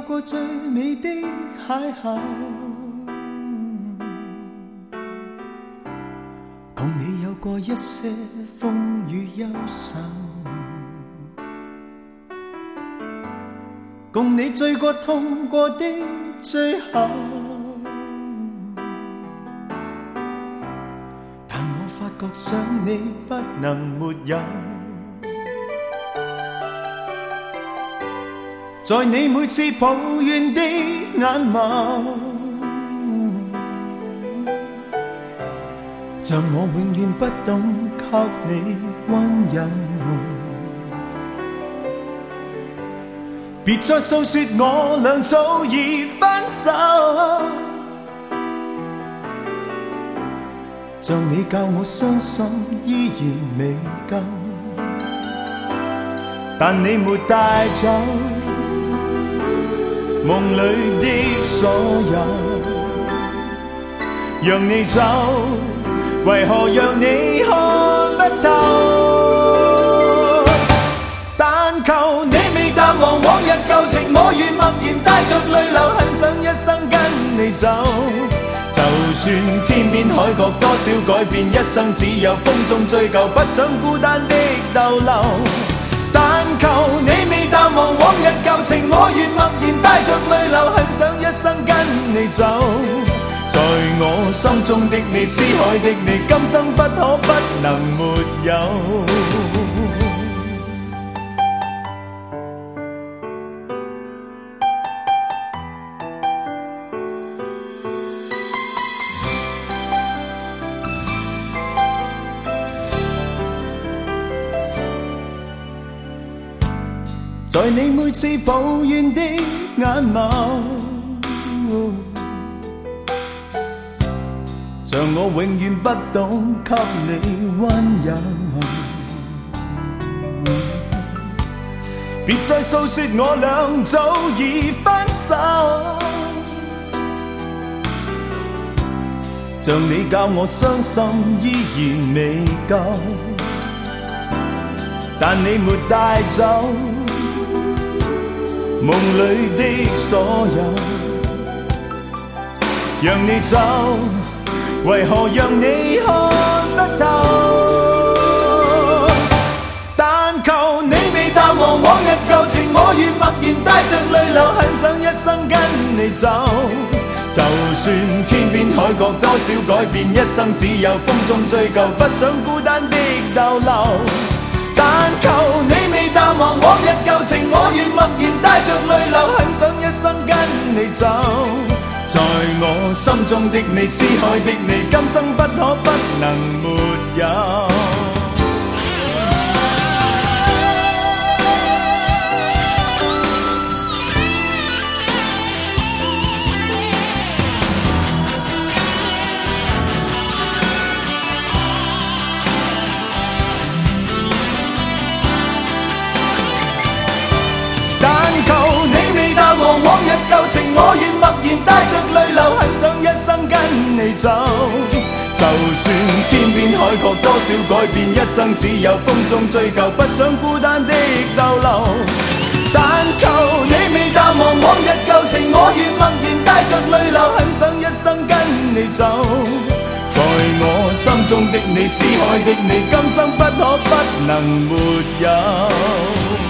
过最美的邂逅，共你有过一些风雨忧愁，共你醉过痛过的最后，但我發覺想你不能沒有，在你每次抱怨的眼眸，像我永遠不懂給你溫柔，別再訴說我倆早已分手，像你教我傷心依然未夠，但你沒帶走夢裏的所有，讓你走，為何讓你看不透？但求你未淡忘往日舊情，我願默然帶着淚流，很想一生跟你走。就算天邊海角多少改變，一生只有風中追究，不想孤單的逗留。但求你未淡忘往日舊情，我願默然帶着淚流，很想一生跟你走。在我心中的你，思海的你，今生不可不能沒有。在你每次抱怨的眼眸，像我永遠不懂給你溫柔，別再訴說我倆早已分手，像你教我傷心依然未夠，但你沒帶走夢裏的所有，讓你走，為何讓你看不透？但求你未淡忘往日舊情，我願默然帶着淚流，很想一生跟你走。就算天邊海角多少改變，一生只有風中追究，不想孤單的逗留。但求你未淡忘往日舊情，我願默然帶着淚流，很想一生跟你走。在我心中的你，思海的你，今生不可不能沒有。往日舊情，我願默然帶着淚流，很想一生跟你走。就算天邊海角多少改變，一生只有風中追究，不想孤單的逗留。但求你未淡忘往日舊情，我願默然帶着淚流，很想一生跟你走。在我心中的你，思海的你，今生不可不能沒有。